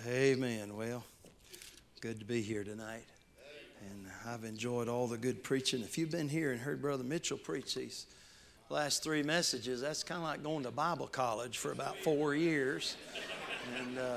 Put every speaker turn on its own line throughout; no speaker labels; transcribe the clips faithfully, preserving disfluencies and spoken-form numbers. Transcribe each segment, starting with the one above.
Amen. Well, good to be here tonight. And I've enjoyed all the good preaching. If you've been here and heard Brother Mitchell preach these last three messages, that's kind of like going to Bible college for about four years. And uh,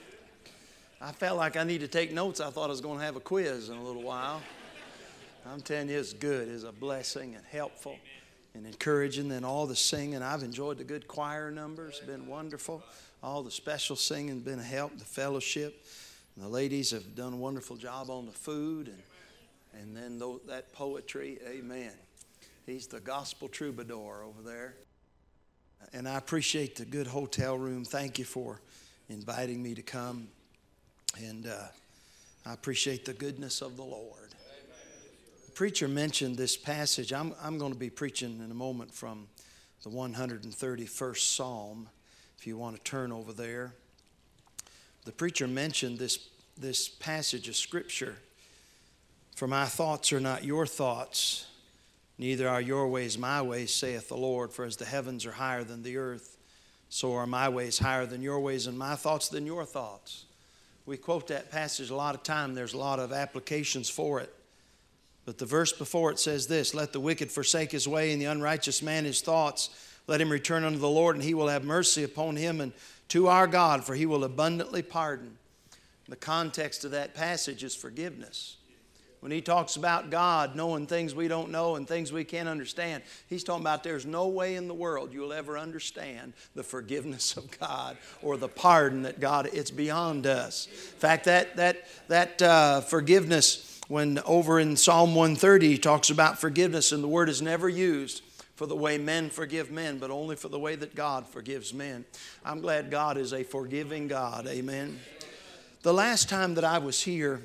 I felt like I needed to take notes. I thought I was going to have a quiz in a little while. I'm telling you, it's good. It's a blessing and helpful and encouraging. And all the singing, I've enjoyed the good choir numbers. It's been wonderful. All the special singing has been a help. The fellowship. And the ladies have done a wonderful job on the food. And, and then th- that poetry. Amen. He's the gospel troubadour over there. And I appreciate the good hotel room. Thank you for inviting me to come. And uh, I appreciate the goodness of the Lord. The preacher mentioned this passage. I'm, I'm going to be preaching in a moment from the one hundred thirty-first Psalm, if you want to turn over there. The preacher mentioned this, this passage of Scripture. For my thoughts are not your thoughts, neither are your ways my ways, saith the Lord. For as the heavens are higher than the earth, so are my ways higher than your ways, and my thoughts than your thoughts. We quote that passage a lot of time. There's a lot of applications for it. But the verse before it says this: let the wicked forsake his way, and the unrighteous man his thoughts. Let him return unto the Lord, and he will have mercy upon him, and to our God, for he will abundantly pardon. The context of that passage is forgiveness. When he talks about God knowing things we don't know and things we can't understand, he's talking about there's no way in the world you'll ever understand the forgiveness of God or the pardon that God, it's beyond us. In fact, that, that, that uh, forgiveness, when over in Psalm one thirty, he talks about forgiveness, and the word is never used for the way men forgive men, but only for the way that God forgives men. I'm glad God is a forgiving God. Amen. The last time that I was here,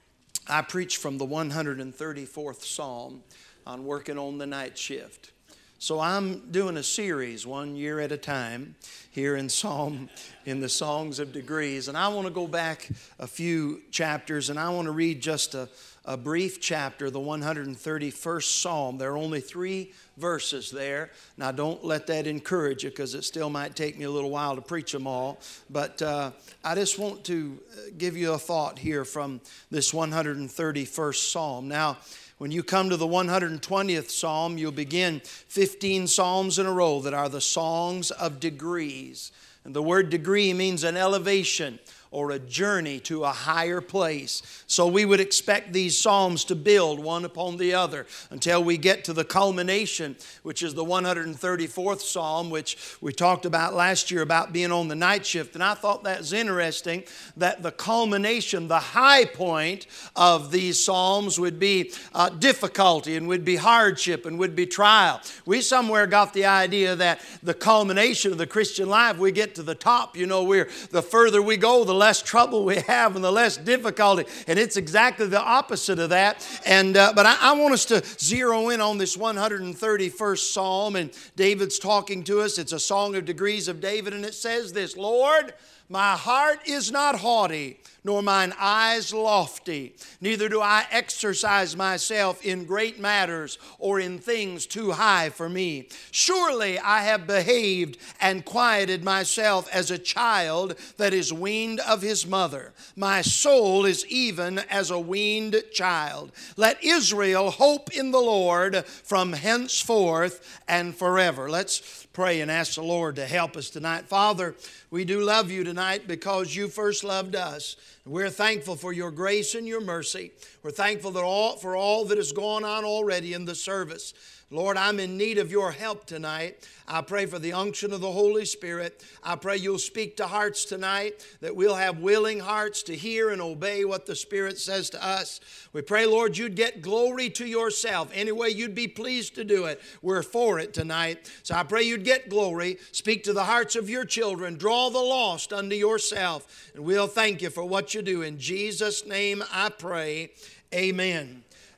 I preached from the one hundred thirty-fourth Psalm on working on the night shift. So I'm doing a series one year at a time here in Psalm, in the Songs of Degrees. And I want to go back a few chapters, and I want to read just a, a brief chapter, the one hundred thirty-first Psalm. There are only three verses there. Now don't let that encourage you, because it still might take me a little while to preach them all. But uh, I just want to give you a thought here from this one hundred thirty-first Psalm. Now, when you come to the one hundred twentieth Psalm, you'll begin fifteen Psalms in a row that are the songs of degrees. And the word degree means an elevation or a journey to a higher place. So we would expect these psalms to build one upon the other until we get to the culmination, which is the one hundred thirty-fourth Psalm, which we talked about last year about being on the night shift. And I thought that was interesting, that the culmination, the high point of these psalms would be uh, difficulty and would be hardship and would be trial. We somewhere got the idea that the culmination of the Christian life, we get to the top, you know, we're the further we go, the less trouble we have and the less difficulty. And it's exactly the opposite of that. And uh, But I, I want us to zero in on this one hundred thirty-first Psalm. And David's talking to us. It's a song of degrees of David. And it says this: Lord, my heart is not haughty, nor mine eyes lofty. Neither do I exercise myself in great matters or in things too high for me. Surely I have behaved and quieted myself as a child that is weaned of his mother. My soul is even as a weaned child. Let Israel hope in the Lord from henceforth and forever. Let's pray and ask the Lord to help us tonight. Father, we do love you tonight because you first loved us. We're thankful for your grace and your mercy. We're thankful that all, for all that has gone on already in the service. Lord, I'm in need of your help tonight. I pray for the unction of the Holy Spirit. I pray you'll speak to hearts tonight, that we'll have willing hearts to hear and obey what the Spirit says to us. We pray, Lord, you'd get glory to yourself. Any way you'd be pleased to do it, we're for it tonight. So I pray you'd get glory. Speak to the hearts of your children. Draw the lost unto yourself. And we'll thank you for what you do. In Jesus' name I pray. Amen.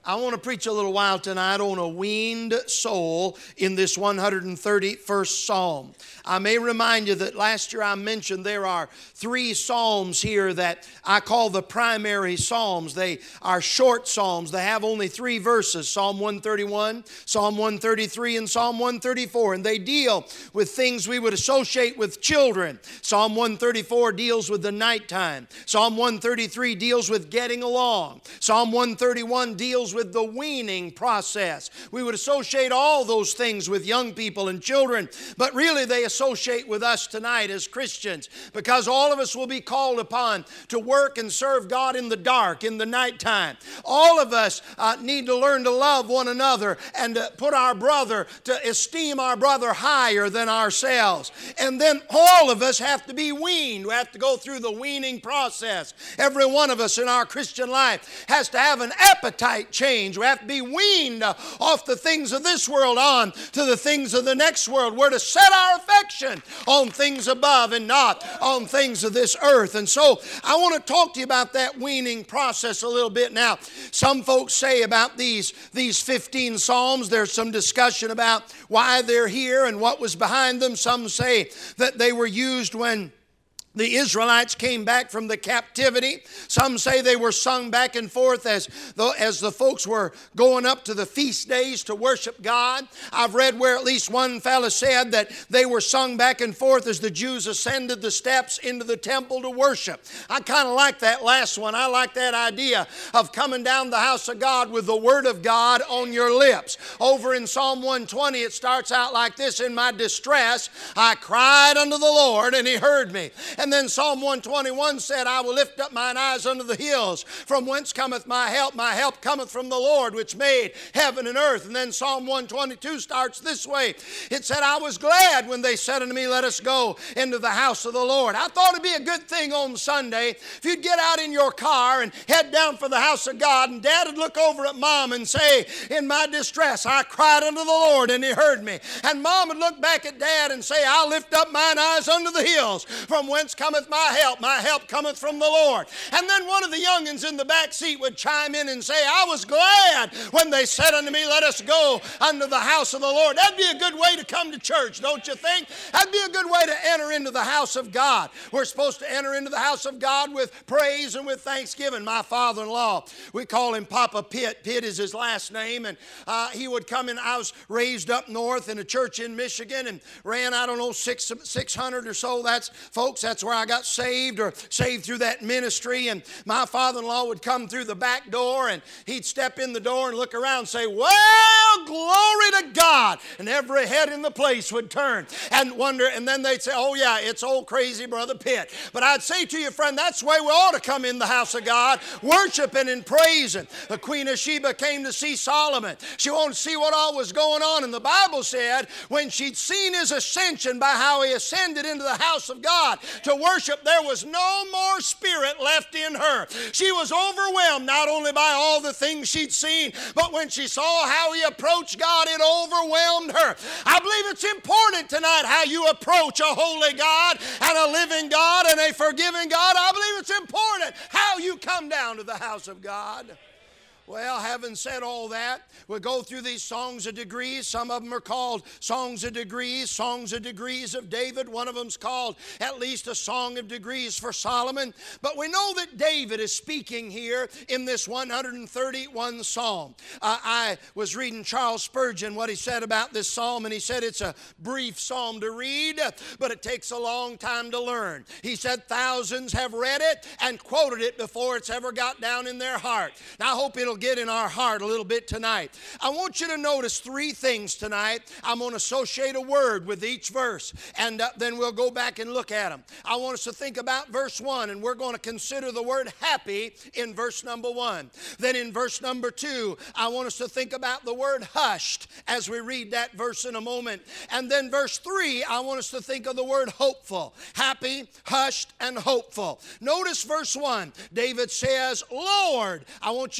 I want to preach a little while tonight on a weaned soul in this one hundred thirty-first Psalm. I may remind you that last year I mentioned there are three Psalms here that I call the primary Psalms. They are short Psalms. They have only three verses, Psalm one thirty-one, Psalm one thirty-three, and Psalm one thirty-four. And they deal with things we would associate with children. Psalm one thirty-four deals with the nighttime. Psalm one thirty-three deals with getting along. Psalm one thirty-one deals with the weaning process. We would associate all those things with young people and children, but really they associate with us tonight as Christians, because all of us will be called upon to work and serve God in the dark, in the nighttime. All of us uh, need to learn to love one another and to put our brother, to esteem our brother higher than ourselves. And then all of us have to be weaned. We have to go through the weaning process. Every one of us in our Christian life has to have an appetite change. We have to be weaned off the things of this world on to the things of the next world. We're to set our affection on things above and not on things of this earth. And so I want to talk to you about that weaning process a little bit. Now, some folks say about these, these fifteen Psalms, there's some discussion about why they're here and what was behind them. Some say that they were used when the Israelites came back from the captivity. Some say they were sung back and forth as the, as the folks were going up to the feast days to worship God. I've read where at least one fellow said that they were sung back and forth as the Jews ascended the steps into the temple to worship. I kind of like that last one. I like that idea of coming down the house of God with the Word of God on your lips. Over in Psalm one twenty, it starts out like this: in my distress, I cried unto the Lord, and He heard me. And then Psalm one twenty-one said, I will lift up mine eyes unto the hills, from whence cometh my help. My help cometh from the Lord, which made heaven and earth. And then Psalm one twenty-two starts this way. It said, I was glad when they said unto me, let us go into the house of the Lord. I thought it'd be a good thing on Sunday if you'd get out in your car and head down for the house of God, and Dad would look over at Mom and say, in my distress, I cried unto the Lord, and He heard me. And Mom would look back at Dad and say, I'll lift up mine eyes unto the hills, from whence cometh my help. My help cometh from the Lord. And then one of the youngins in the back seat would chime in and say, I was glad when they said unto me, let us go unto the house of the Lord. That'd be a good way to come to church, don't you think? That'd be a good way to enter into the house of God. We're supposed to enter into the house of God with praise and with thanksgiving. My father-in-law, we call him Papa Pitt. Pitt is his last name. And uh, he would come in. I was raised up north in a church in Michigan and ran, I don't know, six, six hundred or so. That's, folks, that's where I got saved, or saved through that ministry. And my father-in-law would come through the back door, and he'd step in the door and look around and say, well, glory to God. And every head in the place would turn and wonder. And then they'd say, oh yeah, it's old crazy Brother Pitt. But I'd say to you, friend, that's the way we ought to come in the house of God, worshiping and praising. The Queen of Sheba came to see Solomon. She wanted to see what all was going on. And the Bible said when she'd seen his ascension by how he ascended into the house of God to worship, there was no more spirit left in her. She was overwhelmed not only by all the things she'd seen, but when she saw how he approached God, it overwhelmed her. I believe it's important tonight how you approach a holy God and a living God and a forgiving God. I believe it's important how you come down to the house of God. Well, having said all that, we'll go through these songs of degrees. Some of them are called songs of degrees, songs of degrees of David. One of them's called at least a song of degrees for Solomon. But we know that David is speaking here in this one hundred thirty-first Psalm. Uh, I was reading Charles Spurgeon, what he said about this psalm, and he said it's a brief psalm to read, but it takes a long time to learn. He said thousands have read it and quoted it before it's ever got down in their heart. Now, I hope it'll get in our heart a little bit tonight. I want you to notice three things tonight. I'm going to associate a word with each verse, and uh, then we'll go back and look at them. I want us to think about verse one, and we're going to consider the word happy in verse number one. Then in verse number two, I want us to think about the word hushed as we read that verse in a moment. And then verse three, I want us to think of the word hopeful. Happy, hushed, and hopeful. Notice verse one. David says, Lord. I want you to notice who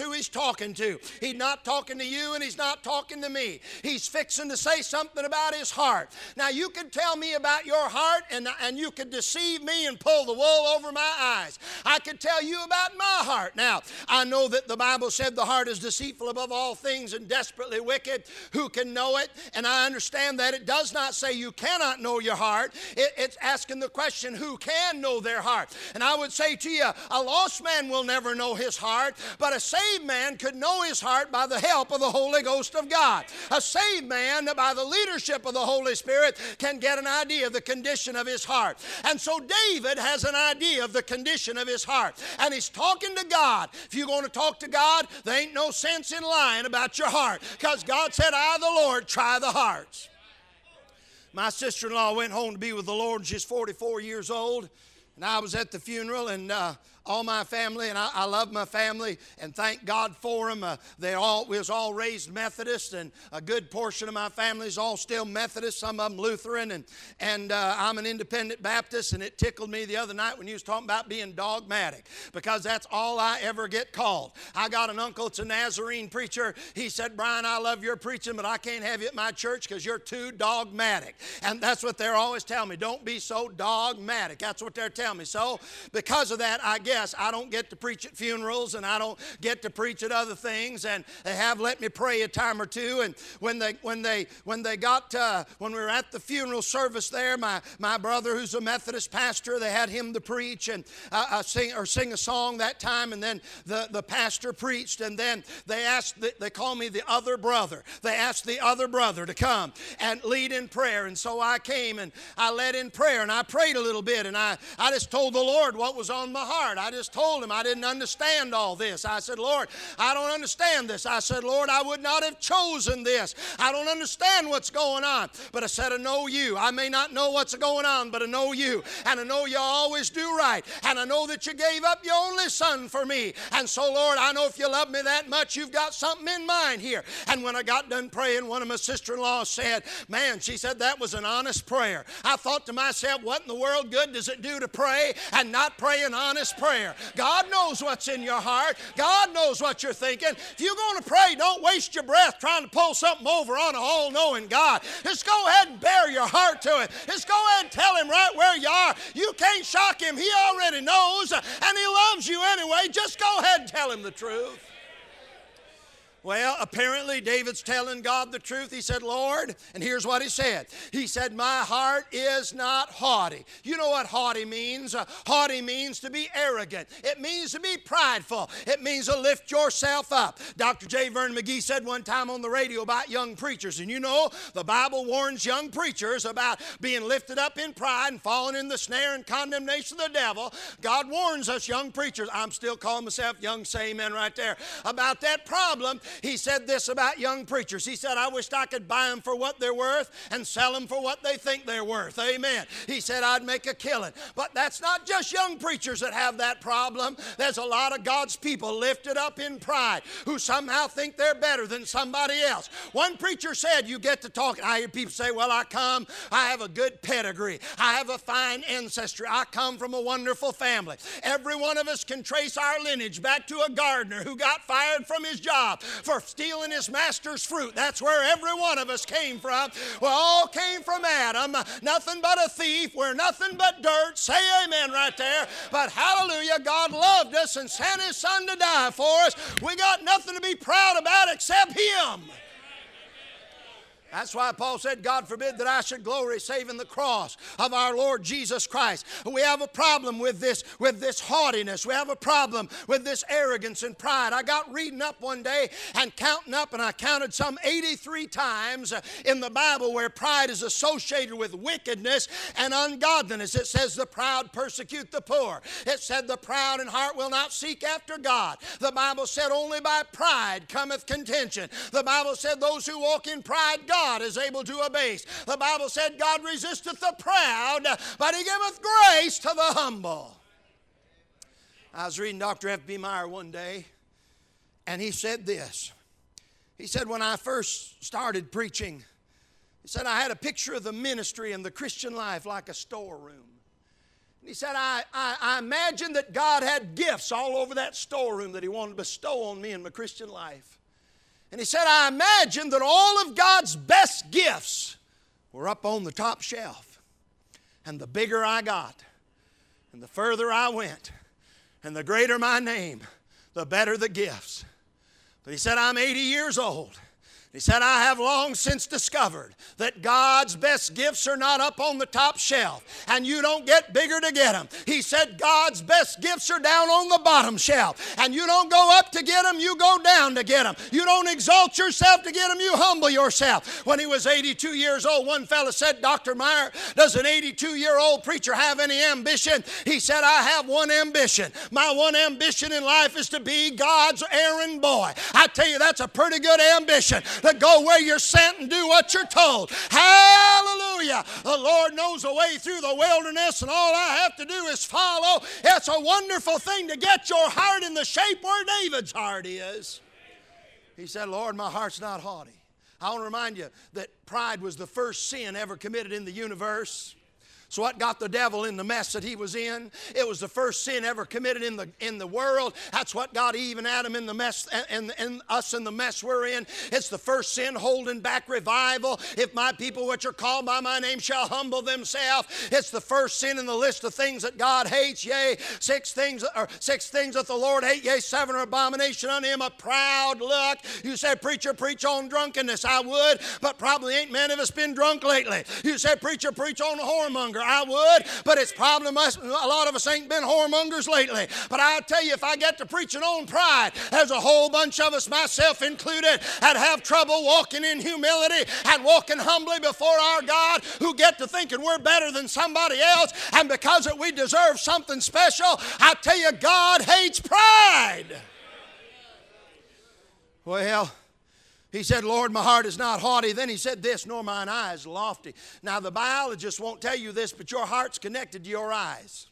who he's talking to. He's not talking to you and he's not talking to me. He's fixing to say something about his heart. Now you could tell me about your heart and, and you could deceive me and pull the wool over my eyes. I could tell you about my heart. Now, I know that the Bible said the heart is deceitful above all things and desperately wicked. Who can know it? And I understand that it does not say you cannot know your heart. It, it's asking the question, who can know their heart? And I would say to you, a lost man will never know his heart, but a saved man could know his heart by the help of the Holy Ghost of God. A saved man, by the leadership of the Holy Spirit, can get an idea of the condition of his heart. And so David has an idea of the condition of his heart. And he's talking to God. If you're going to talk to God, there ain't no sense in lying about your heart, because God said, I, the Lord, try the hearts. My sister-in-law went home to be with the Lord, and she's forty-four years old. And I was at the funeral, and uh, all my family, and I, I love my family, and thank God for them. Uh, they all we was all raised Methodist, and a good portion of my family is all still Methodist. Some of them Lutheran, and and uh, I'm an Independent Baptist. And it tickled me the other night when you was talking about being dogmatic, because that's all I ever get called. I got an uncle that's a Nazarene preacher. He said, Brian, I love your preaching, but I can't have you at my church because you're too dogmatic. And that's what they're always telling me. Don't be so dogmatic. That's what they're telling me. So because of that, I guess I don't get to preach at funerals, and I don't get to preach at other things. And they have let me pray a time or two. And when they when they when they got uh, when we were at the funeral service there, my my brother, who's a Methodist pastor, they had him to preach and uh, uh, sing or sing a song that time. And then the the pastor preached, and then they asked the, they call me the other brother. They asked the other brother to come and lead in prayer. And so I came and I led in prayer, and I prayed a little bit, and I I just told the Lord what was on my heart. I just told him I didn't understand all this. I said, Lord, I don't understand this. I said, Lord, I would not have chosen this. I don't understand what's going on. But I said, I know you. I may not know what's going on, but I know you. And I know you always do right. And I know that you gave up your only son for me. And so, Lord, I know if you love me that much, you've got something in mind here. And when I got done praying, one of my sister-in-laws said, man, she said, that was an honest prayer. I thought to myself, what in the world good does it do to pray and not pray an honest prayer? God knows what's in your heart. God knows what you're thinking. If you're going to pray, don't waste your breath trying to pull something over on an all-knowing God. Just go ahead and bare your heart to it. Just go ahead and tell him right where you are. You can't shock him. He already knows, and he loves you anyway. Just go ahead and tell him the truth. Well, apparently David's telling God the truth. He said, Lord, and here's what he said. He said, my heart is not haughty. You know what haughty means? Uh, haughty means to be arrogant. It means to be prideful. It means to lift yourself up. Doctor J. Vernon McGee said one time on the radio about young preachers, and you know, the Bible warns young preachers about being lifted up in pride and falling in the snare and condemnation of the devil. God warns us young preachers, I'm still calling myself young, say amen right there, about that problem. He said this about young preachers. He said, I wished I could buy them for what they're worth and sell them for what they think they're worth. Amen. He said, I'd make a killing. But that's not just young preachers that have that problem. There's a lot of God's people lifted up in pride who somehow think they're better than somebody else. One preacher said, you get to talking. I hear people say, well, I come, I have a good pedigree. I have a fine ancestry. I come from a wonderful family. Every one of us can trace our lineage back to a gardener who got fired from his job for stealing his master's fruit. That's where every one of us came from. We all came from Adam. Nothing but a thief. We're nothing but dirt. Say amen right there. But hallelujah, God loved us and sent his son to die for us. We got nothing to be proud about except him. That's why Paul said, God forbid that I should glory save in the cross of our Lord Jesus Christ. We have a problem with this, with this haughtiness. We have a problem with this arrogance and pride. I got reading up one day and counting up, and I counted some eighty-three times in the Bible where pride is associated with wickedness and ungodliness. It says the proud persecute the poor. It said the proud in heart will not seek after God. The Bible said only by pride cometh contention. The Bible said those who walk in pride, God God is able to abase. The Bible said God resisteth the proud, but he giveth grace to the humble. I was reading Doctor F B Meyer one day, and he said this. He said, when I first started preaching, he said, I had a picture of the ministry and the Christian life like a storeroom. He said, I, I, I imagine that God had gifts all over that storeroom that He wanted to bestow on me in my Christian life. And he said, I imagine that all of God's best gifts were up on the top shelf. And the bigger I got, and the further I went, and the greater my name, the better the gifts. But he said, I'm eighty years old. He said, I have long since discovered that God's best gifts are not up on the top shelf, and you don't get bigger to get them. He said, God's best gifts are down on the bottom shelf, and you don't go up to get them, you go down to get them. You don't exalt yourself to get them, you humble yourself. When he was eighty-two years old, one fellow said, Doctor Meyer, does an eighty-two-year-old preacher have any ambition? He said, I have one ambition. My one ambition in life is to be God's errand boy. I tell you, that's a pretty good ambition. To go where you're sent and do what you're told. Hallelujah. The Lord knows the way through the wilderness, and all I have to do is follow. It's a wonderful thing to get your heart in the shape where David's heart is. He said, Lord, my heart's not haughty. I want to remind you that pride was the first sin ever committed in the universe. So what got the devil in the mess that he was in? It was the first sin ever committed in the in the world. That's what got Eve and Adam in the mess, and, and us in the mess we're in. It's the first sin holding back revival. If my people which are called by my name shall humble themselves. It's the first sin in the list of things that God hates. Yea, six things or six things that the Lord hates. Yea, seven are abomination unto him, a proud look. You say, preacher, preach on drunkenness. I would, but probably ain't many of us been drunk lately. You say, preacher, preach on the whoremonger. I would, but it's probably must, a lot of us ain't been whoremongers lately. But I'll tell you, if I get to preaching on pride, there's a whole bunch of us, myself included, that have trouble walking in humility and walking humbly before our God, who get to thinking we're better than somebody else, and because that we deserve something special. I tell you, God hates pride. Well, he said, Lord, my heart is not haughty. Then he said this, nor mine eyes lofty. Now, the biologist won't tell you this, but your heart's connected to your eyes.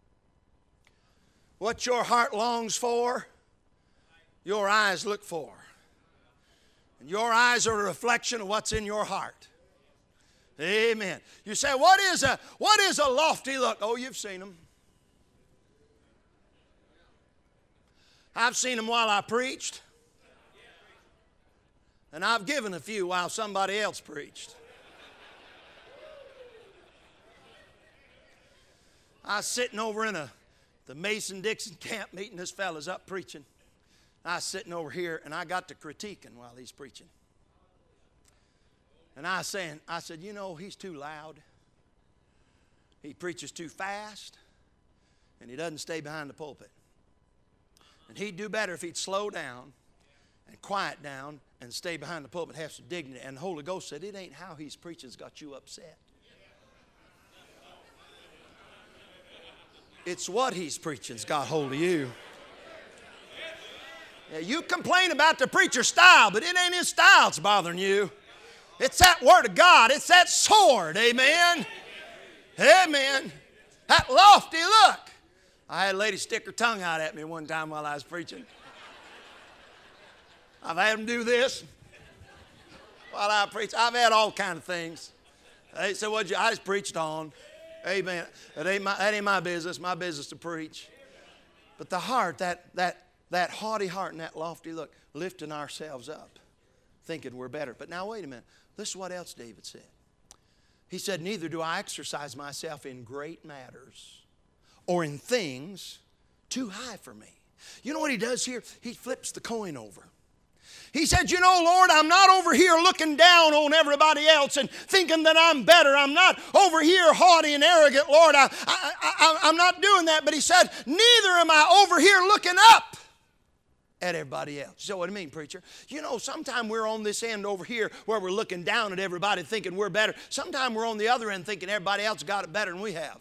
What your heart longs for, your eyes look for. And your eyes are a reflection of what's in your heart. Amen. You say, what is a, what is a lofty look? Oh, you've seen them. I've seen them while I preached. And I've given a few while somebody else preached. I was sitting over in a, the Mason-Dixon camp meeting. This fella's up preaching. I was sitting over here, and I got to critiquing while he's preaching. And I was saying, I said, you know, he's too loud. He preaches too fast, and he doesn't stay behind the pulpit. And he'd do better if he'd slow down and quiet down and stay behind the pulpit, have some dignity. And the Holy Ghost said, it ain't how he's preaching's got you upset. It's what he's preaching's got hold of you. Yeah, you complain about the preacher's style, but it ain't his style that's bothering you. It's that Word of God. It's that sword. Amen. Amen. That lofty look. I had a lady stick her tongue out at me one time while I was preaching. I've had them do this while I preach. I've had all kind of things. They said, well, I just preached on. Amen. That ain't my, that ain't my business. My business to preach. But the heart, that, that, that haughty heart and that lofty look, lifting ourselves up, thinking we're better. But now wait a minute. This is what else David said. He said, neither do I exercise myself in great matters or in things too high for me. You know what he does here? He flips the coin over. He said, you know, Lord, I'm not over here looking down on everybody else and thinking that I'm better. I'm not over here haughty and arrogant, Lord. I, I, I, I'm not doing that. But he said, neither am I over here looking up at everybody else. So what do you mean, preacher? You know, sometimes we're on this end over here where we're looking down at everybody thinking we're better. Sometimes we're on the other end thinking everybody else got it better than we have.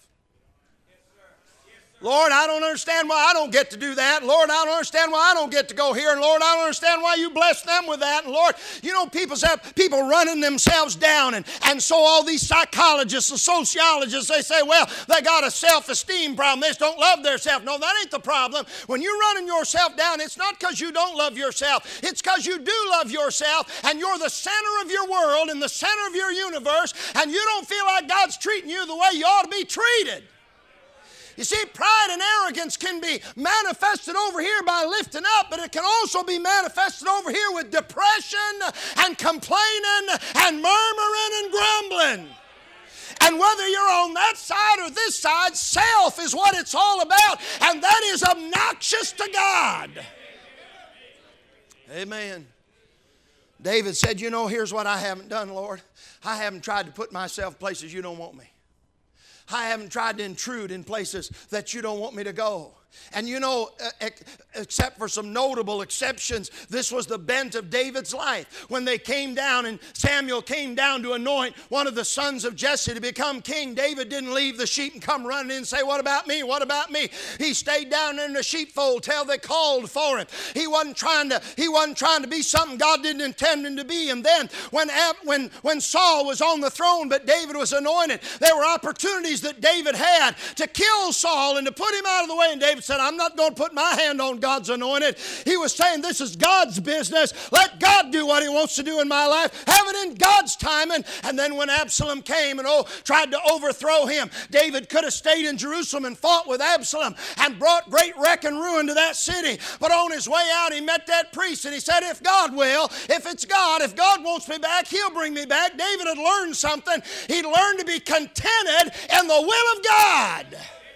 Lord, I don't understand why I don't get to do that. Lord, I don't understand why I don't get to go here. And Lord, I don't understand why you bless them with that. And Lord, you know, people have people running themselves down. And, and so all these psychologists and sociologists, they say, well, they got a self-esteem problem. They just don't love themselves. No, that ain't the problem. When you're running yourself down, it's not because you don't love yourself. It's because you do love yourself. And you're the center of your world and the center of your universe. And you don't feel like God's treating you the way you ought to be treated. You see, pride and arrogance can be manifested over here by lifting up, but it can also be manifested over here with depression and complaining and murmuring and grumbling. And whether you're on that side or this side, self is what it's all about, and that is obnoxious to God.
Amen.
David said, you know, here's what I haven't done, Lord. I haven't tried to put myself places you don't want me. I haven't tried to intrude in places that you don't want me to go. And you know, except for some notable exceptions, this was the bent of David's life. When they came down and Samuel came down to anoint one of the sons of Jesse to become king, David didn't leave the sheep and come running in and say, what about me? What about me? He stayed down in the sheepfold till they called for him. He wasn't trying to, he wasn't trying to be something God didn't intend him to be. And then when, when, when Saul was on the throne but David was anointed, there were opportunities that David had to kill Saul and to put him out of the way. And David said, I'm not going to put my hand on God's anointed. He was saying, this is God's business. Let God do what he wants to do in my life. Have it in God's timing. And then when Absalom came and oh, tried to overthrow him, David could have stayed in Jerusalem and fought with Absalom and brought great wreck and ruin to that city. But on his way out, he met that priest and he said, if God will, if it's God, if God wants me back, he'll bring me back. David had learned something. He'd learned to be contented in the will of God.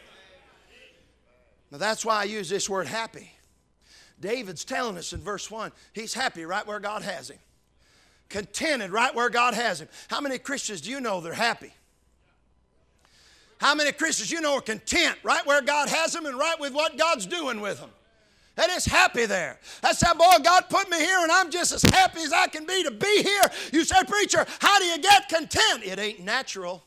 Now that's why I use this word happy. David's telling us in verse one, he's happy right where God has him. Contented right where God has him. How many Christians do you know they're happy? How many Christians you know are content right where God has them and right with what God's doing with them? And it's happy there. That's how, boy, God put me here and I'm just as happy as I can be to be here. You say, preacher, how do you get content? It ain't natural.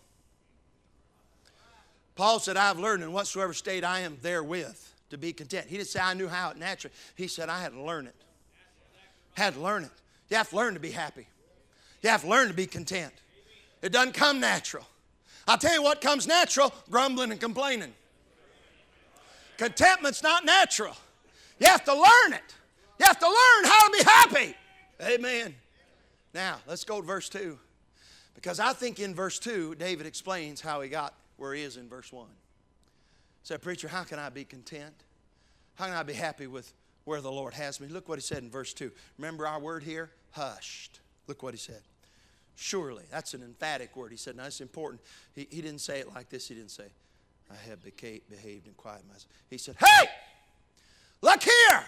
Paul said, I've learned in whatsoever state I am therewith to be content. He didn't say I knew how it naturally. He said I had to learn it. Had to learn it. You have to learn to be happy. You have to learn to be content. It doesn't come natural. I'll tell you what comes natural, grumbling and complaining. Contentment's not natural. You have to learn it. You have to learn how to be happy. Amen. Now, let's go to verse two. Because I think in verse two, David explains how he got where he is in verse one. Said, preacher, how can I be content? How can I be happy with where the Lord has me? Look what he said in verse two. Remember our word here? Hushed. Look what he said. Surely. That's an emphatic word. He said, now it's important. He, he didn't say it like this. He didn't say, I have behaved and quieted myself. He said, hey, look here.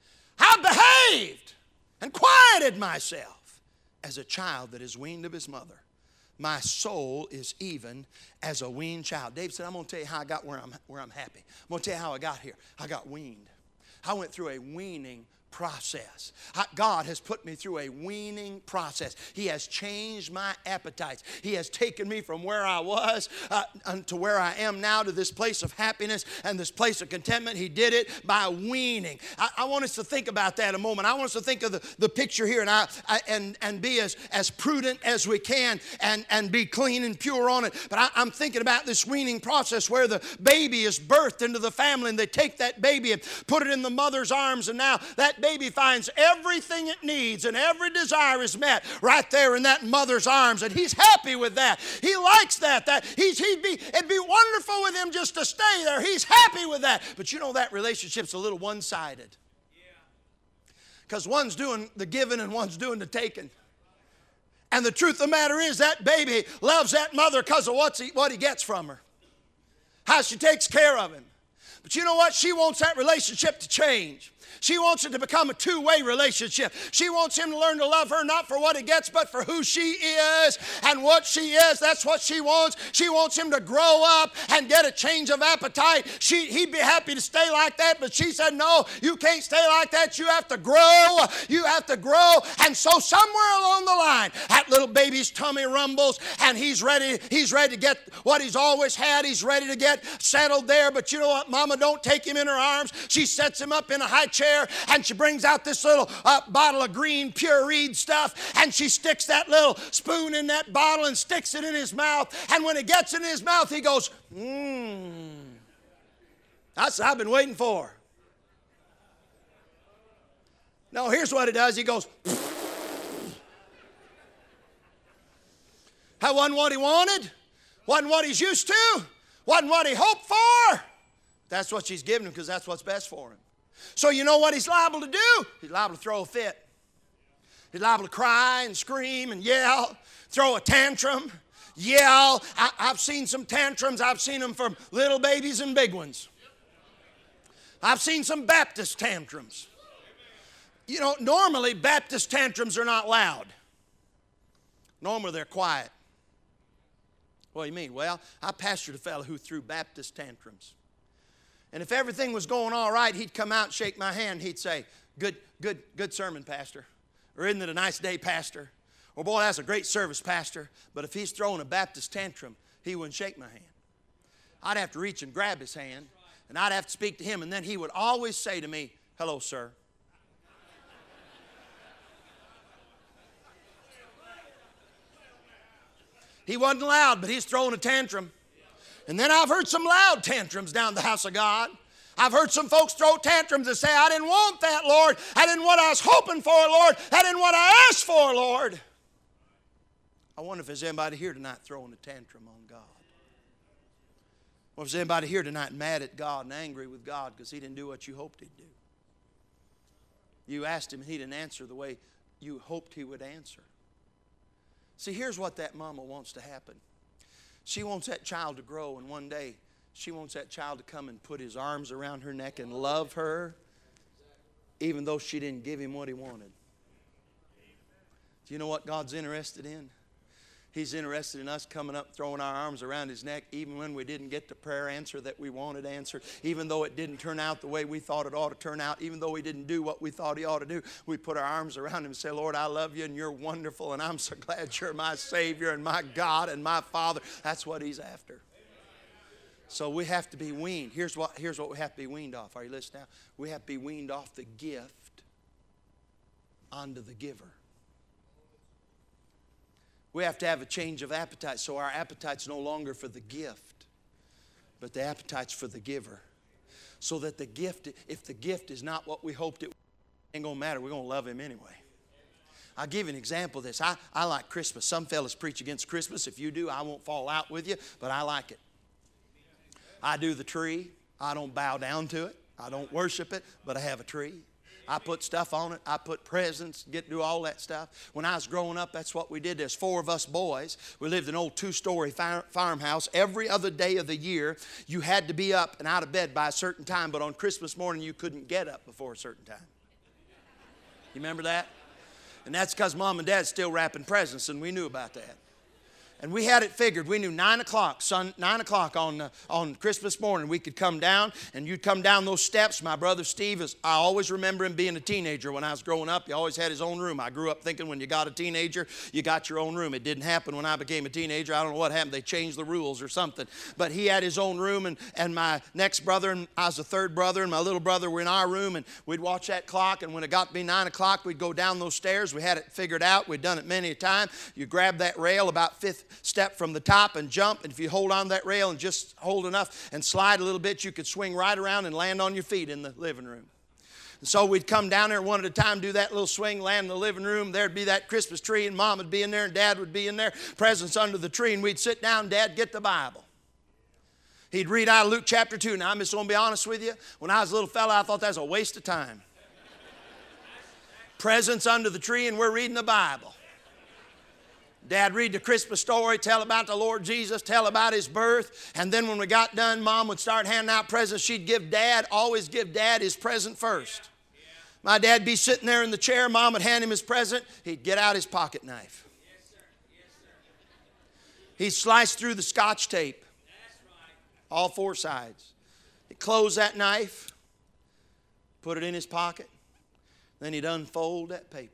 I behaved and quieted myself as a child that is weaned of his mother. My soul is even as a weaned child. David said, I'm going to tell you how I got where I'm, where I'm happy. I'm going to tell you how I got here. I got weaned. I went through a weaning process. God has put me through a weaning process. He has changed my appetites. He has taken me from where I was uh, to where I am now to this place of happiness and this place of contentment. He did it by weaning. I, I want us to think about that a moment. I want us to think of the, the picture here and I, I and, and be as, as prudent as we can and, and be clean and pure on it. But I, I'm thinking about this weaning process where the baby is birthed into the family and they take that baby and put it in the mother's arms, and now that baby finds everything it needs and every desire is met right there in that mother's arms, and he's happy with that. He likes that. That he's he'd be it'd be wonderful with him just to stay there. He's happy with that. But you know that relationship's a little one-sided. Because one's doing the giving and one's doing the taking. And the truth of the matter is that baby loves that mother because of what's he, what he gets from her. How she takes care of him. But you know what? She wants that relationship to change. She wants it to become a two-way relationship. She wants him to learn to love her not for what he gets, but for who she is and what she is. That's what she wants. She wants him to grow up and get a change of appetite. She, he'd be happy to stay like that, but she said, no, you can't stay like that. You have to grow. You have to grow. And so somewhere along the line, that little baby's tummy rumbles, and he's ready, he's ready to get what he's always had. He's ready to get settled there. But you know what? Mama don't take him in her arms. She sets him up in a high chair, and she brings out this little uh, bottle of green pureed stuff, and she sticks that little spoon in that bottle and sticks it in his mouth. And when it gets in his mouth, he goes, mmm. That's what I've been waiting for. No, here's what he does. He goes, that wasn't what he wanted. Wasn't what he's used to. Wasn't what he hoped for. That's what she's giving him because that's what's best for him. So you know what he's liable to do? He's liable to throw a fit. He's liable to cry and scream and yell, throw a tantrum, yell. I, I've seen some tantrums. I've seen them from little babies and big ones. I've seen some Baptist tantrums. You know, normally Baptist tantrums are not loud. Normally they're quiet. What do you mean? Well, I pastored a fellow who threw Baptist tantrums. And if everything was going all right, he'd come out and shake my hand. He'd say, good, good, good sermon, Pastor. Or isn't it a nice day, Pastor? Or boy, that's a great service, Pastor. But if he's throwing a Baptist tantrum, he wouldn't shake my hand. I'd have to reach and grab his hand, and I'd have to speak to him, and then he would always say to me, hello, sir. He wasn't loud, but he's throwing a tantrum. And then I've heard some loud tantrums down the house of God. I've heard some folks throw tantrums and say, I didn't want that, Lord. I didn't want what I was hoping for, Lord. I didn't want what I asked for, Lord. I wonder if there's anybody here tonight throwing a tantrum on God. Or if there's anybody here tonight mad at God and angry with God because he didn't do what you hoped he'd do. You asked him and he didn't answer the way you hoped he would answer. See, here's what that mama wants to happen. She wants that child to grow, and one day she wants that child to come and put his arms around her neck and love her, even though she didn't give him what he wanted. Do you know what God's interested in? He's interested in us coming up, throwing our arms around his neck, even when we didn't get the prayer answer that we wanted answered, even though it didn't turn out the way we thought it ought to turn out, even though we didn't do what we thought he ought to do. We put our arms around him and say, Lord, I love you and you're wonderful and I'm so glad you're my Savior and my God and my Father. That's what he's after. So we have to be weaned. Here's what, here's what we have to be weaned off. Are you listening now? We have to be weaned off the gift onto the giver. We have to have a change of appetite, so our appetite's no longer for the gift, but the appetite's for the giver. So that the gift, if the gift is not what we hoped it was, it ain't going to matter. We're going to love him anyway. I'll give you an example of this. I, I like Christmas. Some fellas preach against Christmas. If you do, I won't fall out with you, but I like it. I do the tree. I don't bow down to it. I don't worship it, but I have a tree. I put stuff on it. I put presents, get to do all that stuff. When I was growing up, that's what we did. There's four of us boys. We lived in an old two-story far- farmhouse. Every other day of the year, you had to be up and out of bed by a certain time, but on Christmas morning, you couldn't get up before a certain time. You remember that? And that's because Mom and Dad's still wrapping presents, and we knew about that. And we had it figured. We knew nine o'clock, son, nine o'clock on uh, on Christmas morning, we could come down, and you'd come down those steps. My brother Steve, is, I always remember him being a teenager when I was growing up. He always had his own room. I grew up thinking when you got a teenager, you got your own room. It didn't happen when I became a teenager. I don't know what happened. They changed the rules or something. But he had his own room, and, and my next brother, and I was the third brother, and my little brother were in our room, and we'd watch that clock, and when it got to be nine o'clock, we'd go down those stairs. We had it figured out. We'd done it many a time. You grab that rail about fifth step from the top and jump, and if you hold on that rail and just hold enough and slide a little bit, you could swing right around and land on your feet in the living room. And so we'd come down there one at a time, do that little swing, land in the living room. There'd be that Christmas tree, and Mom would be in there, and Dad would be in there, presents under the tree, and we'd sit down, Dad, get the Bible. He'd read out of Luke chapter two. Now, I'm just going to be honest with you. When I was a little fella, I thought that was a waste of time. Presents under the tree, and we're reading the Bible. Dad read the Christmas story, tell about the Lord Jesus, tell about his birth. And then when we got done, Mom would start handing out presents. She'd give Dad, always give Dad his present first. My dad'd be sitting there in the chair. Mom would hand him his present. He'd get out his pocket knife. He'd slice through the Scotch tape. All four sides. He'd close that knife, put it in his pocket. Then he'd unfold that paper.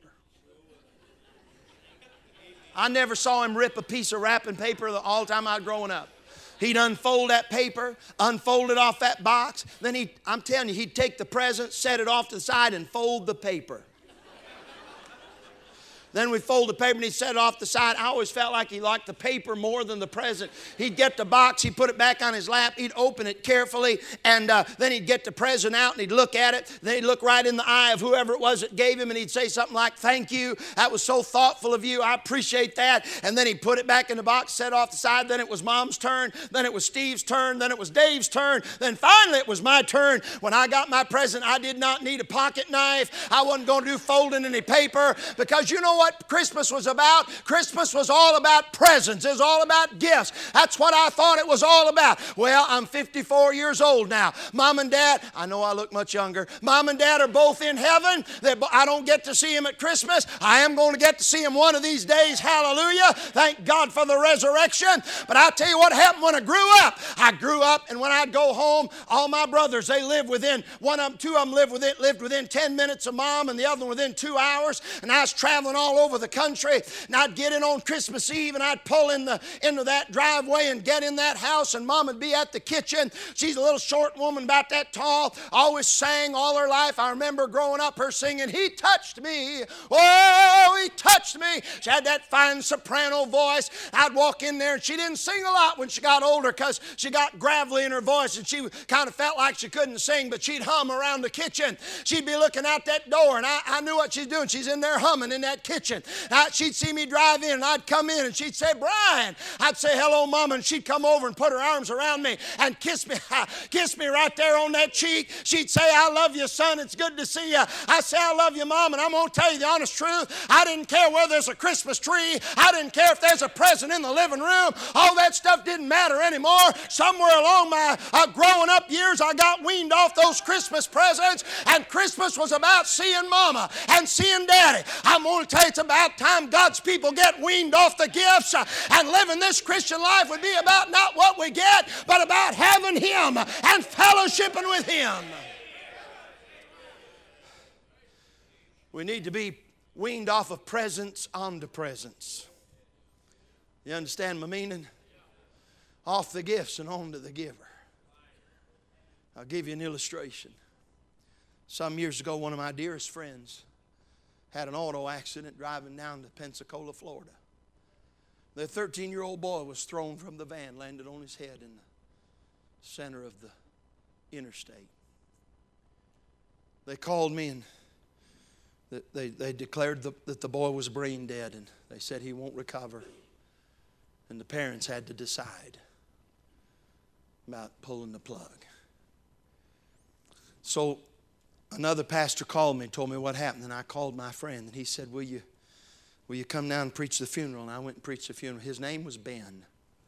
I never saw him rip a piece of wrapping paper all the time I was growing up. He'd unfold that paper, unfold it off that box. Then he, I'm telling you, he'd take the present, set it off to the side, and fold the paper. Then we fold the paper and he'd set it off the side. I always felt like he liked the paper more than the present. He'd get the box, he'd put it back on his lap, he'd open it carefully, and uh, then he'd get the present out and he'd look at it. Then he'd look right in the eye of whoever it was that gave him, and he'd say something like, "Thank you. That was so thoughtful of you. I appreciate that." And then he'd put it back in the box, set off the side. Then it was Mom's turn. Then it was Steve's turn. Then it was Dave's turn. Then finally it was my turn. When I got my present, I did not need a pocket knife. I wasn't going to do folding any paper, because you know what Christmas was about? Christmas was all about presents. It was all about gifts. That's what I thought it was all about. Well, I'm fifty-four years old now. Mom and Dad, I know I look much younger. Mom and Dad are both in heaven. I don't get to see them at Christmas. I am going to get to see them one of these days. Hallelujah. Thank God for the resurrection. But I'll tell you what happened when I grew up. I grew up, and when I'd go home, all my brothers, they lived within, one of them, two of them lived within, lived within ten minutes of Mom, and the other one within two hours. And I was traveling all over the country, and I'd get in on Christmas Eve, and I'd pull in the, into that driveway and get in that house, and Mom would be at the kitchen. She's a little short woman about that tall, always sang all her life. I remember growing up her singing, "He touched me, oh, he touched me." She had that fine soprano voice. I'd walk in there, and she didn't sing a lot when she got older, because she got gravelly in her voice, and she kind of felt like she couldn't sing, but she'd hum around the kitchen. She'd be looking out that door, and I, I knew what she's doing. She's in there humming in that kitchen. I, she'd see me drive in, and I'd come in, and she'd say, "Brian." I'd say, "Hello, Mama," and she'd come over and put her arms around me and kiss me, kiss me right there on that cheek. She'd say, "I love you, son. It's good to see you." I say, "I love you, Mom," and I'm going to tell you the honest truth. I didn't care whether there's a Christmas tree. I didn't care if there's a present in the living room. All that stuff didn't matter anymore. Somewhere along my uh, growing up years, I got weaned off those Christmas presents, and Christmas was about seeing Mama and seeing Daddy. I'm going to tell you, it's about time God's people get weaned off the gifts, uh, and living this Christian life would be about not what we get, but about having Him and fellowshipping with Him. We need to be weaned off of presents onto presents. You understand my meaning? Off the gifts and onto the giver. I'll give you an illustration. Some years ago, one of my dearest friends had an auto accident driving down to Pensacola, Florida. The thirteen-year-old boy was thrown from the van, landed on his head in the center of the interstate. They called me, and they, they declared the, that the boy was brain dead, and they said he won't recover. And the parents had to decide about pulling the plug. So another pastor called me and told me what happened, and I called my friend, and he said, will you, will you come down and preach the funeral? And I went and preached the funeral. His name was Ben.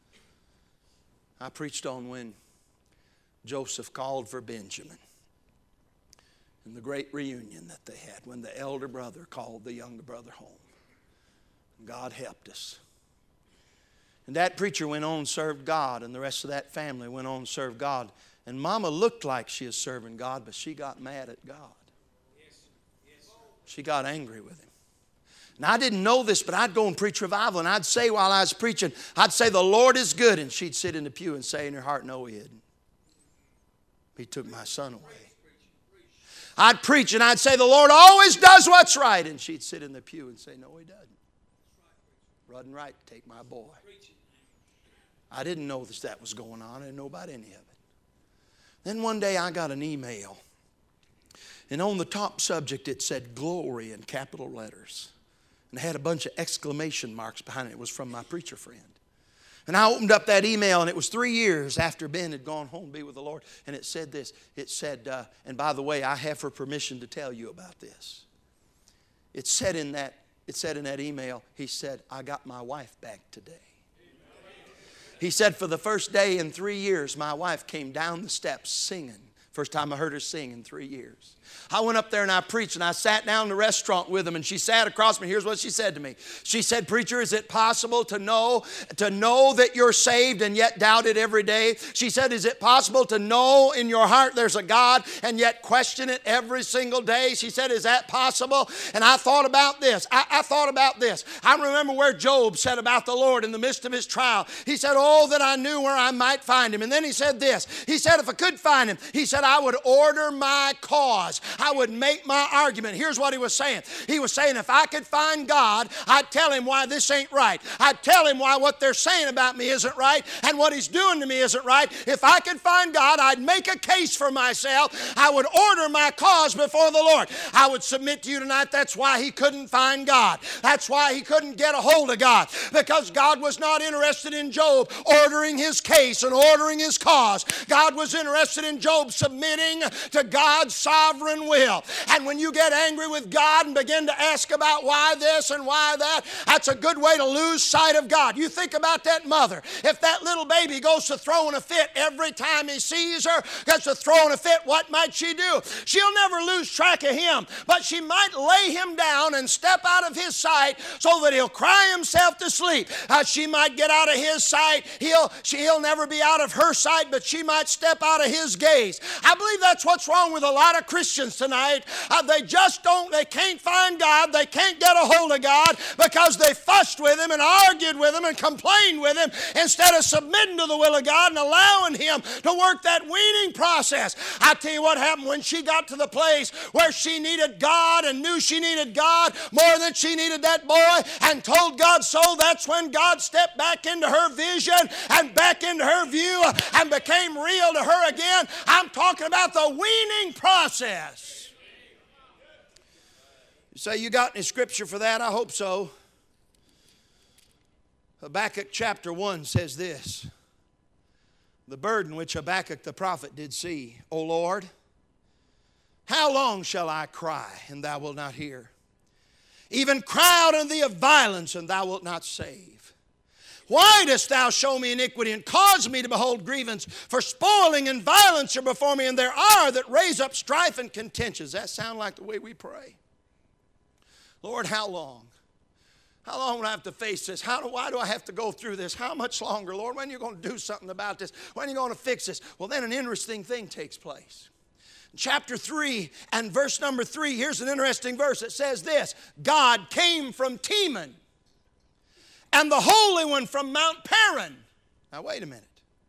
I preached on when Joseph called for Benjamin, and the great reunion that they had when the elder brother called the younger brother home. God helped us. And that preacher went on and served God, and the rest of that family went on and served God. And Mama looked like she was serving God, but she got mad at God. She got angry with Him. And I didn't know this, but I'd go and preach revival, and I'd say while I was preaching, I'd say, "The Lord is good," and she'd sit in the pew and say in her heart, "No, He isn't. He took my son away." I'd preach, and I'd say, "The Lord always does what's right," and she'd sit in the pew and say, "No, He doesn't. Wasn't right to take my boy." I didn't know that that was going on. I didn't know about any of it. Then one day I got an email, and on the top subject it said "glory" in capital letters, and it had a bunch of exclamation marks behind it. It was from my preacher friend. And I opened up that email, and it was three years after Ben had gone home to be with the Lord, and it said this. It said, uh, and by the way, I have her permission to tell you about this. It said in that, it said in that email, he said, "I got my wife back today." He said, "For the first day in three years, my wife came down the steps singing. First time I heard her sing in three years. I went up there and I preached, and I sat down in the restaurant with him, and she sat across me. Here's what she said to me. She said, "Preacher, is it possible to know, to know that you're saved and yet doubt it every day?" She said, "Is it possible to know in your heart there's a God and yet question it every single day?" She said, "Is that possible?" And I thought about this. I, I thought about this. I remember where Job said about the Lord in the midst of his trial. He said, "Oh, that I knew where I might find Him." And then he said this. He said, "If I could find Him," he said, I would order my cause. I would make my argument. Here's what he was saying. He was saying, if I could find God, I'd tell him why this ain't right. I'd tell him why what they're saying about me isn't right and what he's doing to me isn't right. If I could find God, I'd make a case for myself. I would order my cause before the Lord. I would submit to you tonight, that's why he couldn't find God. That's why he couldn't get a hold of God, because God was not interested in Job ordering his case and ordering his cause. God was interested in Job submitting to God's sovereign will. And when you get angry with God and begin to ask about why this and why that, that's a good way to lose sight of God. You think about that mother. If that little baby goes to throwing a fit every time he sees her, gets to throwing a fit, what might she do? She'll never lose track of him, but she might lay him down and step out of his sight so that he'll cry himself to sleep. Uh, she might get out of his sight. He'll, she, he'll never be out of her sight, but she might step out of his gaze. I believe that's what's wrong with a lot of Christians tonight. Uh, they just don't, they can't find God. They can't get a hold of God because they fussed with him and argued with him and complained with him instead of submitting to the will of God and allowing him to work that weaning process. I tell you what happened when she got to the place where she needed God and knew she needed God more than she needed that boy and told God so. That's when God stepped back into her vision and back into her view and became real to her again. I'm talking about the weaning process. You say, you got any scripture for that? I hope so. Habakkuk chapter one says this: the burden which Habakkuk the prophet did see, O Lord, how long shall I cry, and thou wilt not hear? Even cry out unto thee of violence, and thou wilt not save. Why dost thou show me iniquity, and cause me to behold grievance? For spoiling and violence are before me, and there are that raise up strife and contentions. Does that sound like the way we pray? Lord, how long? How long will I have to face this? How do, why do I have to go through this? How much longer, Lord? When are you going to do something about this? When are you going to fix this? Well, then an interesting thing takes place. Chapter three and verse number three, here's an interesting verse. It says this: God came from Teman, and the Holy One from Mount Paran. Now, wait a minute.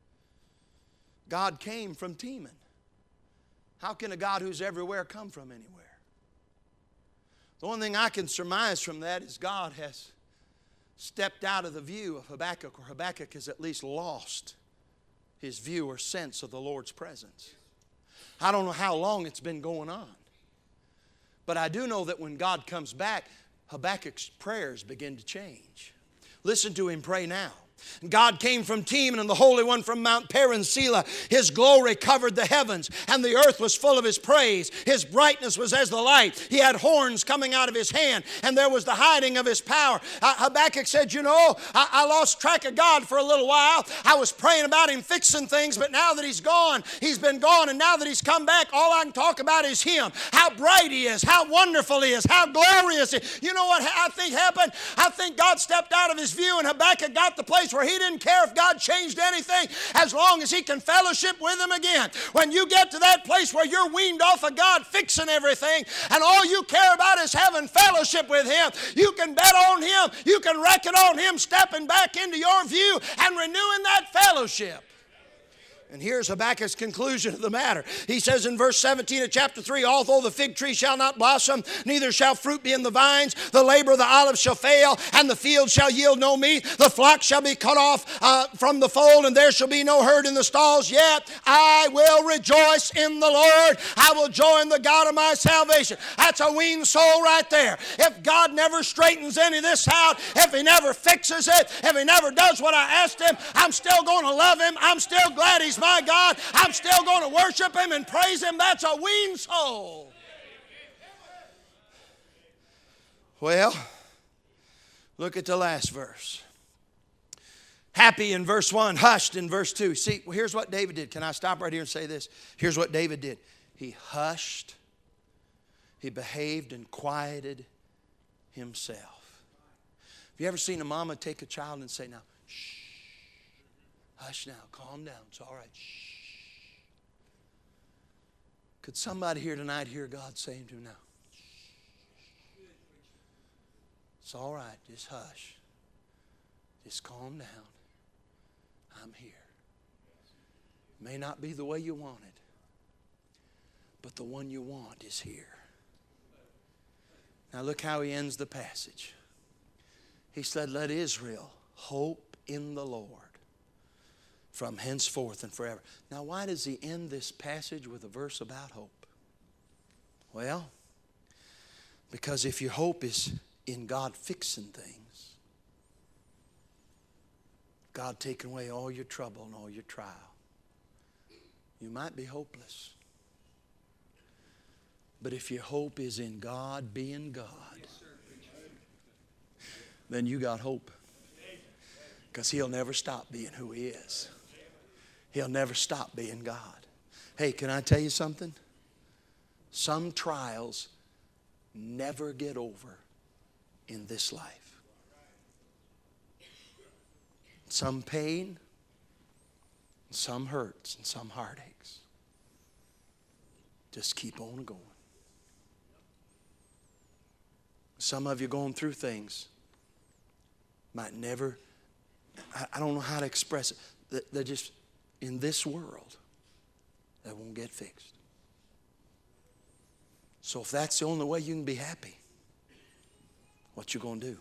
God came from Teman. How can a God who's everywhere come from anywhere? The only thing I can surmise from that is God has stepped out of the view of Habakkuk, or Habakkuk has at least lost his view or sense of the Lord's presence. I don't know how long it's been going on, but I do know that when God comes back, Habakkuk's prayers begin to change. Listen to him pray now. God came from Teman, and the Holy One from Mount Paran, Selah. His glory covered the heavens, and the earth was full of His praise. His brightness was as the light. He had horns coming out of His hand, and there was the hiding of His power. Uh, Habakkuk said, you know, I, I lost track of God for a little while. I was praying about Him fixing things, but now that He's gone, He's been gone, and now that He's come back, all I can talk about is Him. How bright He is, how wonderful He is, how glorious He is. You know what I think happened? I think God stepped out of His view, and Habakkuk got the place where he didn't care if God changed anything as long as he can fellowship with Him again. When you get to that place where you're weaned off of God fixing everything and all you care about is having fellowship with Him, you can bet on Him, you can reckon on Him stepping back into your view and renewing that fellowship. And here's Habakkuk's conclusion of the matter. He says in verse seventeen of chapter three, although the fig tree shall not blossom, neither shall fruit be in the vines, the labor of the olive shall fail, and the field shall yield no meat, the flock shall be cut off uh, from the fold, and there shall be no herd in the stalls, yet I will rejoice in the Lord. I will joy in the God of my salvation. That's a weaned soul right there. If God never straightens any of this out, if He never fixes it, if He never does what I asked Him, I'm still going to love Him. I'm still glad He's my God. I'm still going to worship Him and praise Him. That's a weaned soul. Well, look at the last verse. Happy in verse one, hushed in verse two. See, here's what David did. Can I stop right here and say this? Here's what David did. He hushed, he behaved and quieted himself. Have you ever seen a mama take a child and say, now, shh, hush now, calm down, it's all right, shh. Could somebody here tonight hear God saying to him now, shh. It's all right, just hush. Just calm down. I'm here. May not be the way you want it.
but the one you want is here. Now look how he ends the passage. He said, let Israel hope in the Lord from henceforth and forever. Now why does he end this passage with a verse about hope? Well, because if your hope is in God fixing things, God taking away all your trouble and all your trial, you might be hopeless. But if your hope is in God being God, then you got hope. Because He'll never stop being who He is. He'll never stop being God. Hey, can I tell you something? Some trials never get over in this life. Some pain, some hurts, and some heartaches. Just keep on going. Some of you going through things might never, I, I don't know how to express it. They're just, in this world, they won't get fixed. So if that's the only way you can be happy, what you going to do?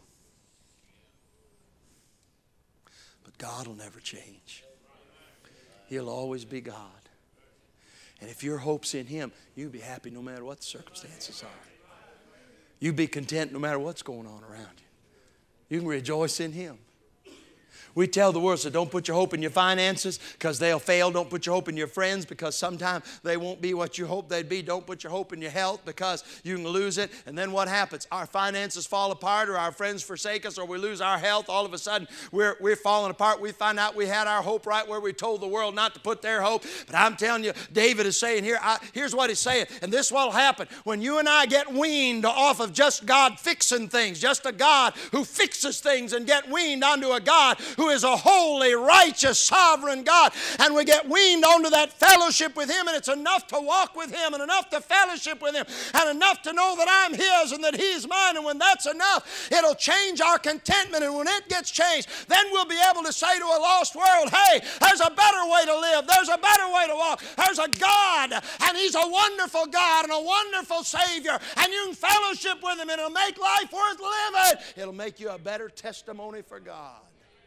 But God will never change. He'll always be God. And if your hope's in Him, you'll be happy no matter what the circumstances are. You be content no matter what's going on around you. You can rejoice in Him. We tell the world, so don't put your hope in your finances because they'll fail. Don't put your hope in your friends because sometimes they won't be what you hope they'd be. Don't put your hope in your health because you can lose it. And then what happens? Our finances fall apart, or our friends forsake us, or we lose our health. All of a sudden, we're, we're falling apart. We find out we had our hope right where we told the world not to put their hope. But I'm telling you, David is saying here, I, here's what he's saying. And this will happen. When you and I get weaned off of just God fixing things, just a God who fixes things, and get weaned onto a God who is a holy, righteous, sovereign God. And we get weaned onto that fellowship with Him, and it's enough to walk with Him and enough to fellowship with Him and enough to know that I'm His and that He's mine. And when that's enough, it'll change our contentment. And when it gets changed, then we'll be able to say to a lost world, hey, there's a better way to live. There's a better way to walk. There's a God, and He's a wonderful God and a wonderful Savior. And you can fellowship with Him, and it'll make life worth living. It'll make you a better testimony for God.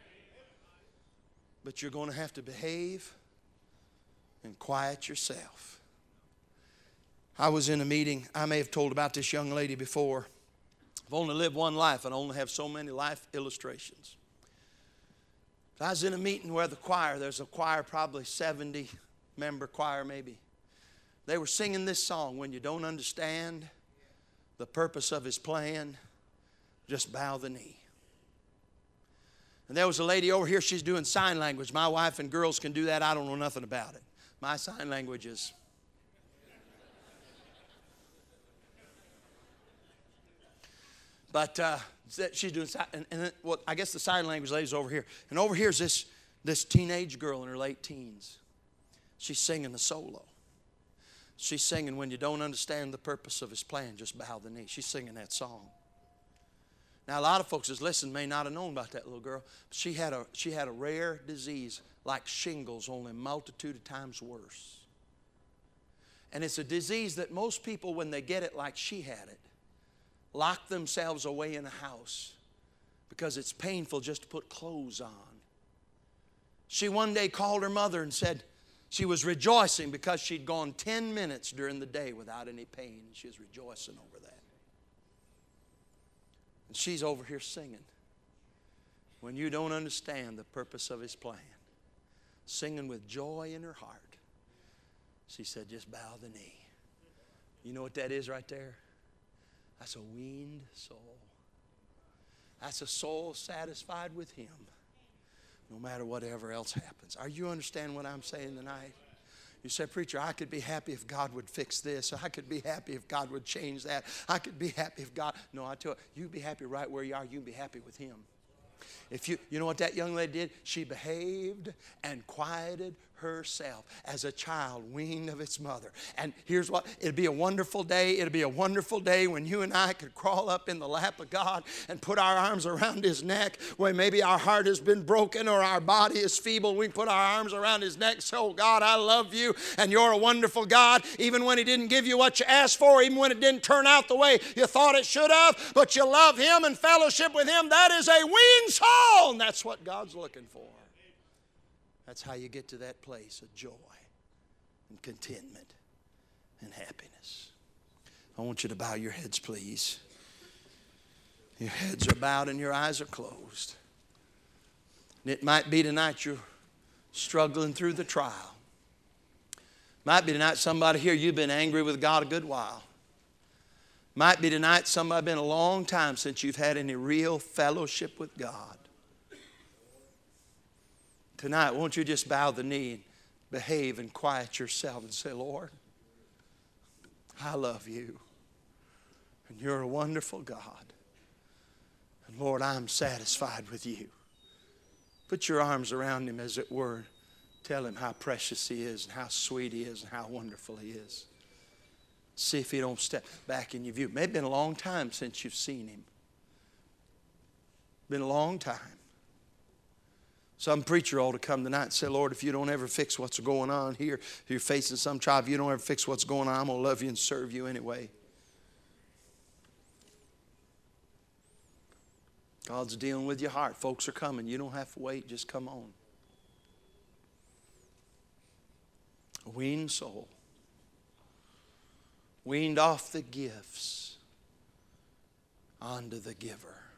But you're going to have to behave and quiet yourself. I was in a meeting. I may have told about this young lady before. I've only lived one life and I only have so many life illustrations. I was in a meeting where the choir, there's a choir, probably seventy member choir maybe. They were singing this song, when you don't understand the purpose of His plan, just bow the knee. And there was a lady over here, she's doing sign language. My wife and girls can do that. I don't know nothing about it. My sign language is. But uh, she's doing, and, and well, I guess the sign language lady's over here. And over here's this, this teenage girl in her late teens. She's singing a solo. She's singing, when you don't understand the purpose of His plan, just bow the knee. She's singing that song. Now, a lot of folks that's listened may not have known about that little girl. But she had a, she had a rare disease like shingles, only a multitude of times worse. And it's a disease that most people, when they get it like she had it, lock themselves away in a house because it's painful just to put clothes on. She one day called her mother and said she was rejoicing because she'd gone ten minutes during the day without any pain. She was rejoicing over that. And she's over here singing, when you don't understand the purpose of His plan, singing with joy in her heart. She said, just bow the knee. You know what that is right there? That's a weaned soul. That's a soul satisfied with Him, no matter whatever else happens. Are you understand what I'm saying tonight? You say, preacher, I could be happy if God would fix this. I could be happy if God would change that. I could be happy if God... No, I tell you, you be happy right where you are. You be happy with Him. If you, you know what that young lady did? She behaved and quieted herself as a child weaned of its mother. And here's what, it'd be a wonderful day. It'd be a wonderful day when you and I could crawl up in the lap of God and put our arms around His neck, where maybe our heart has been broken or our body is feeble. We put our arms around His neck, say, oh God, I love you and you're a wonderful God. Even when He didn't give you what you asked for, even when it didn't turn out the way you thought it should have, but you love Him and fellowship with Him, that is a weaned soul. And that's what God's looking for. That's how you get to that place of joy and contentment and happiness. I want you to bow your heads, please. Your heads are bowed and your eyes are closed. And it might be tonight you're struggling through the trial. Might be tonight somebody here, you've been angry with God a good while. Might be tonight somebody been a long time since you've had any real fellowship with God. Tonight, won't you just bow the knee and behave and quiet yourself and say, Lord, I love you. And you're a wonderful God. And Lord, I'm satisfied with you. Put your arms around Him, as it were. Tell Him how precious He is and how sweet He is and how wonderful He is. See if He don't step back in your view. Maybe it's been a long time since you've seen Him. Been a long time. Some preacher ought to come tonight and say, Lord, if you don't ever fix what's going on here, if you're facing some trial, if you don't ever fix what's going on, I'm going to love you and serve you anyway. God's dealing with your heart. Folks are coming. You don't have to wait. Just come on. A weaned soul. Weaned off the gifts onto the giver.